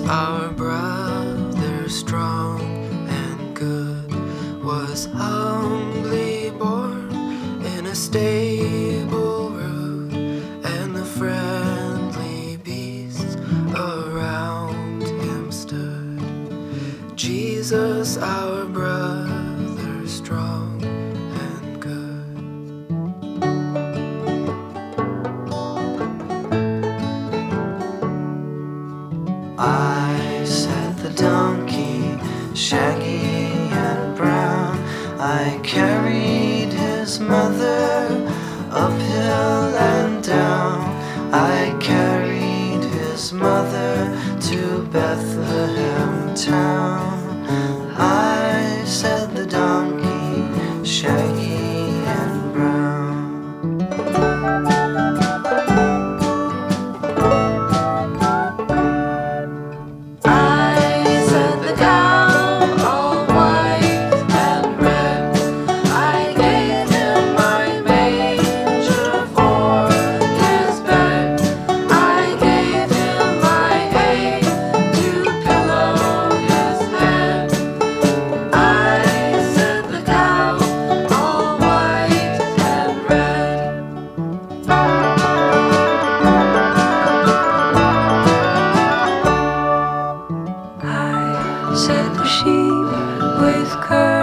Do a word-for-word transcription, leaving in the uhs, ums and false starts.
our brother, strong and good, was humbly born in a stable roof, and the friendly beasts around him stood. Jesus, our brother, strong and good. I said the donkey, shaggy and brown, I carried his mother uphill and down. I carried his mother to Bethlehem town. I said the donkey, shaggy and brown. Said the sheep with curls